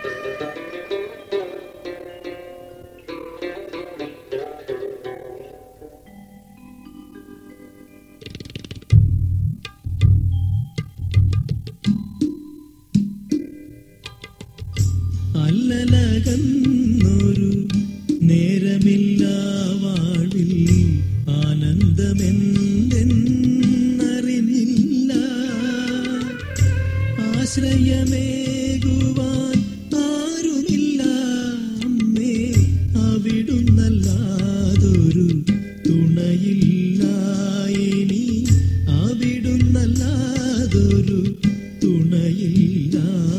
അല്ലലകന്നൊരു നേരമില്ല വാഴ്വിൽ ആനന്ദമെന്തെന്നറിഞ്ഞില്ല. ആശ്രയമേകുവാൻ ആരുമില്ല അമ്മേ, അവിടുന്നല്ലാതൊരു തുണയില്ല. ഇനി അവിടുന്നല്ലാതൊരു തുണയില്ല.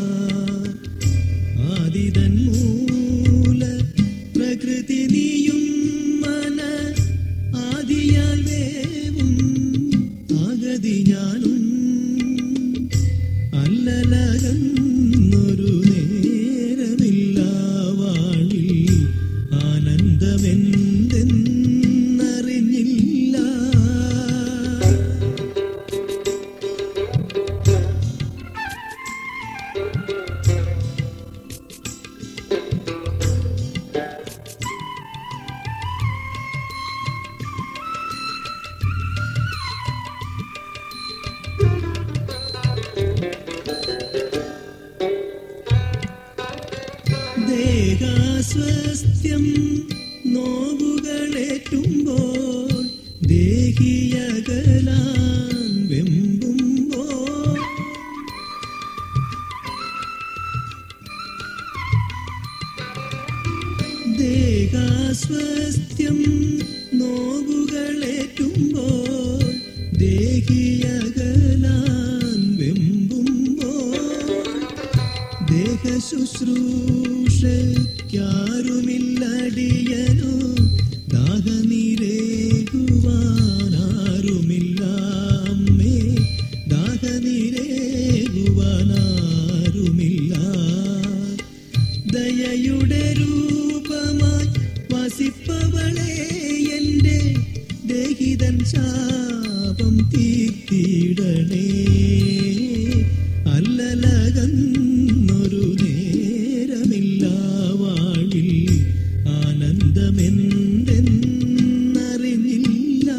ആദിതൻ മൂല പ്രകൃതി നീയും മന ആദിയാൽ വേവും ആഗതി ഞാനും. അല്ലലകന്നൊരു നേരമില്ല വാഴ്വിൽ ആനന്ദമെന്തെന്നറിഞ്ഞില്ല. ദേഹാസ്വസ്ഥ്യം നോവുകളേറ്റുമ്പോൾ ദേഹിയകലാൻ വെമ്പുമ്പോൾ ദേഹാസ്വസ്ഥ്യം നോവുകളേറ്റുമ്പോൾ ദേഹിയകലാൻ വെമ്പുമ്പോൾ ദേഹശുശ്രൂഷയ്ക്കാരുമില്ലടിയനു ദാഹനീരേകുവാനാരുമില്ല അമ്മേ, ദാഹനീരേകുവാനാരുമില്ല. ദയയുടെ രൂപമായി വസിപ്പവളെ എൻ്റെ ദേഹിതൻ ശാപം തീർത്തിടണേ. അല്ലലകന്നൊരു നേരമില്ല വാഴ്വിൽ ആനന്ദമെന്തെന്നറിഞ്ഞില്ല.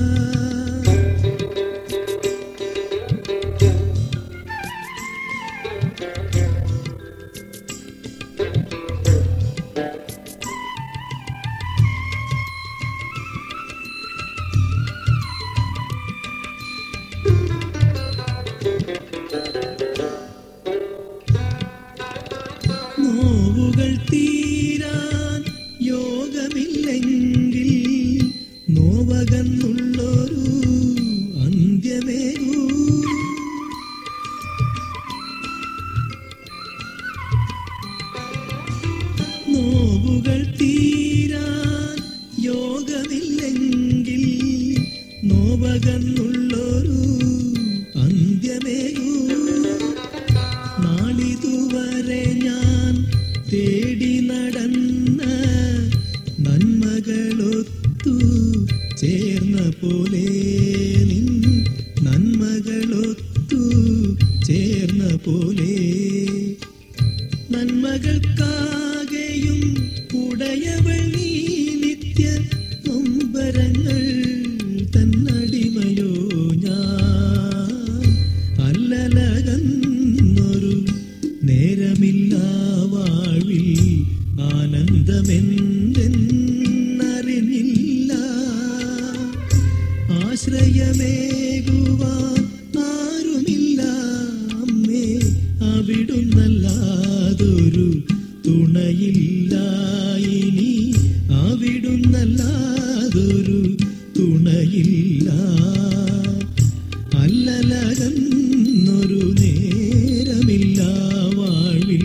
നോവുകൾ തീരാൻ യോഗമില്ലെങ്കിൽ നോവകന്നുള്ളൊരു അന്ത്യമേകൂ. നോവുകൾ തീരാൻ യോഗമില്ലെങ്കിൽ നോവകന്നുള്ളൊരു അന്ത്യമേകൂ. നാളിതുവരെ ഞാൻ തേടി നടന്ന നന്മകളൊത്തു ചേർന്ന പോലെ നിൻ നന്മകളൊത്തു ചേർന്ന പോലെ നന്മകൾക്കാകെയും ഉടയവൾ നീ നിത്യ നൊമ്പരങ്ങൾ തന്നടിമയോ ഞാൻ. അല്ലലകന്നൊരു നേരമില്ല വാഴ്വിൽ ആനന്ദമെന്തെന്നറിഞ്ഞില്ല. ആശ്രയമേകുവാൻ ആരുമില്ല അമ്മേ, അവിടുന്നല്ലാതൊരു തുണയില്ല. ഇനി അവിടുന്നല്ലാതൊരു തുണയില്ല. അല്ലലകന്നൊരു നേരമില്ല വാഴ്വിൽ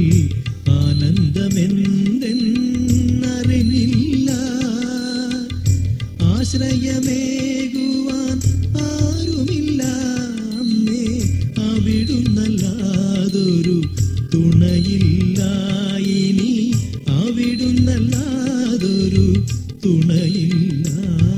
ആനന്ദമെന്തെന്നറിഞ്ഞില്ല. ആശ്രയമേകുവാൻ ആരുമില്ല അമ്മേ, അവിടുന്നല്ലാതൊരു തുണയില്ല. ഇനി അവിടുന്നല്ലാതൊരു തുണയില്ല.